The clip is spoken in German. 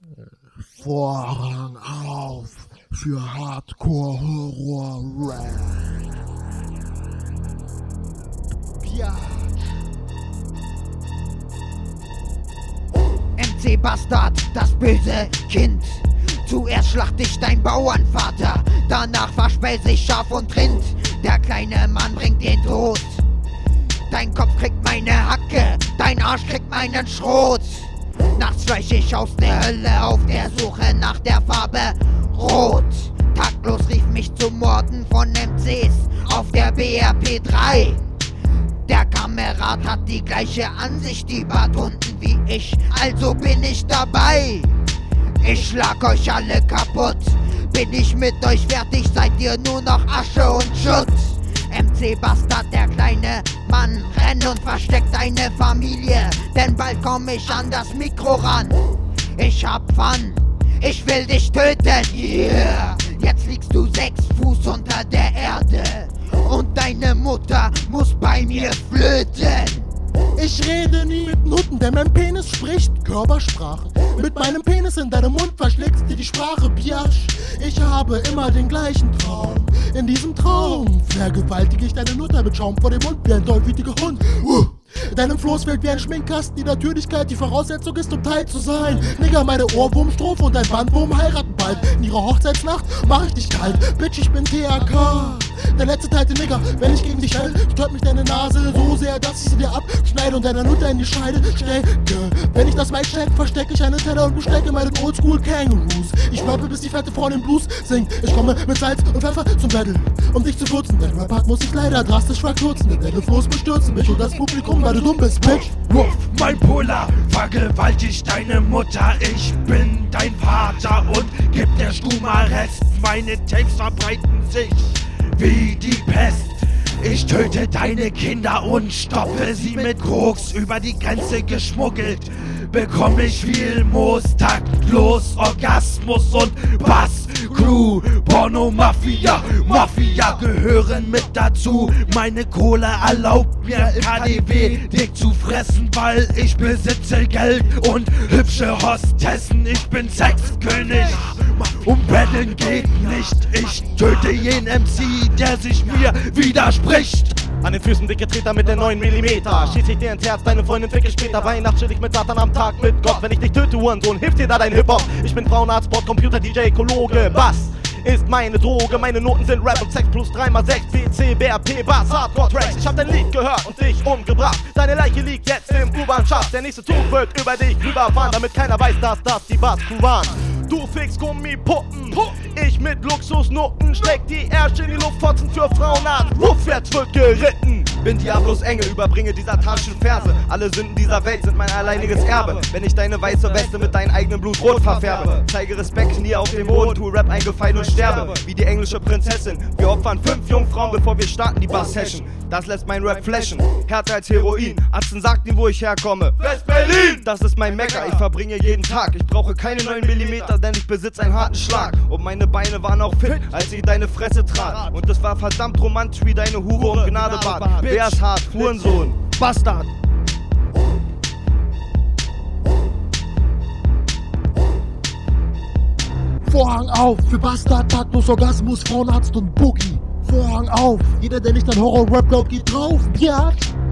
Vorhang auf für Hardcore-Horror-Rap. Ja. MC Bastard, das böse Kind. Zuerst schlacht ich dein Bauernvater, danach verspeise ich Schaf und Rind. Der kleine Mann bringt den Tod. Dein Kopf kriegt meine Hacke, dein Arsch kriegt meinen Schrot. Nachts schleich ich aus der Hölle auf der Suche nach der Farbe Rot. Taktlos rief mich zum Morden von MCs auf der BRP 3. Der Kamerad hat die gleiche Ansicht über Hunden wie ich, also bin ich dabei. Ich schlag euch alle kaputt, bin ich mit euch fertig, seid ihr nur noch Asche und Schutt. MC Bastard, der kleine Mann, renn und versteck deine Familie, denn bald komm ich an das Mikro ran. Ich hab Fun, ich will dich töten, yeah. Jetzt liegst du 6 Fuß unter der Erde und deine Mutter muss bei mir flöten. Ich rede nie mit Nutten, denn mein Penis spricht Körpersprache. Mit meinem Penis in deinem Mund verschlägst dir die Sprache, Biasch. Ich habe immer den gleichen Traum. In diesem Traum vergewaltige ich deine Mutter mit Schaum vor dem Mund wie ein tollwütiger Hund. Deinem Floß fällt wie ein Schminkkasten die Natürlichkeit, die Voraussetzung ist, um Teil zu sein. Nigga, meine Ohrwurmstrophe und dein Bandwurm heiraten bald. In ihrer Hochzeitsnacht mach ich dich kalt. Bitch, ich bin THK. Der letzte Teil, Nigga, wenn ich gegen dich hält, stört mich deine Nase so sehr, dass ich sie dir abschneide und deiner Nutter in die Scheide stecke. Wenn ich das Mic check, verstecke ich einen Teller und bestecke meine Oldschool Kangaroos. Ich rappe, bis die fette Frau den Blues singt. Ich komme mit Salz und Pfeffer zum Battle, um dich zu würzen. Dein Rap-Part muss ich leider drastisch verkürzen, denn deine Flows bestürzen mich und das Publikum, weil du dumm bist, Bitch. Wuff, mein Polar, vergewaltigt deine Mutter. Ich bin dein Vater und gib der Stuma Rest. Meine Tapes verbreiten sich wie die Pest. Ich töte deine Kinder und stoppe sie mit Koks über die Grenze geschmuggelt. Bekomm ich viel Moos, taktlos, Orgasmus und Bass. Crew, Porno, Mafia gehören mit dazu. Meine Kohle erlaubt mir KDW dick zu fressen, weil ich besitze Geld und hübsche Hostessen. Ich bin Sexkönig, Betteln geht nicht. Ich töte jeden MC, der sich mir widerspricht. An den Füßen dicke Treter mit der 9 mm. Schieß ich dir ins Herz, deine Freundin fick ich später. Weihnacht chill ich mit Satan am Tag mit Gott. Wenn ich dich töte, Hurensohn, hilft dir da dein Hip-Hop. Ich bin Frauenarzt, Sport, Computer, DJ, Ökologe. Bass ist meine Droge, meine Noten sind Rap und Sex plus 3x6 BC, BRP, Bass, Hardcore-Tracks. Ich hab dein Lied gehört und dich umgebracht. Deine Leiche liegt jetzt im U-Bahn-Schacht. Der nächste Zug wird über dich rüberfahren, damit keiner weiß, dass das die Bass-Crew waren. Du fix Gummipuppen, ich mit Luxusnutten, steck die Ärsche in die Luft, fotzen für Frauenarzt. Wuff, jetzt wird geritten. Bin Diablos Engel, überbringe die satanischen Verse. Alle Sünden dieser Welt sind mein alleiniges Erbe. Wenn ich deine weiße Weste mit deinem eigenen Blut rot verfärbe, zeige Respekt nie auf dem Boden, tu Rap eingefallen und sterbe. Wie die englische Prinzessin, wir opfern 5 Jungfrauen, bevor wir starten die Bass-Session. Das lässt mein Rap flashen, härter als Heroin. Atzen sagt ihm, wo ich herkomme. West-Berlin! Das ist mein Mecker, ich verbringe jeden Tag. Ich brauche keine 9 mm, denn ich besitze einen harten Schlag. Und meine Beine waren auch fit, als ich deine Fresse trat. Und es war verdammt romantisch, wie deine Hure um Gnade bat. Wer ist hart? Hurensohn, Bastard. Vorhang auf für Bastard, Taktlos, Orgasmus, Frauenarzt und Boogie. Vorhang auf, jeder, der nicht an Horror-Rap glaubt, geht drauf, Biatch.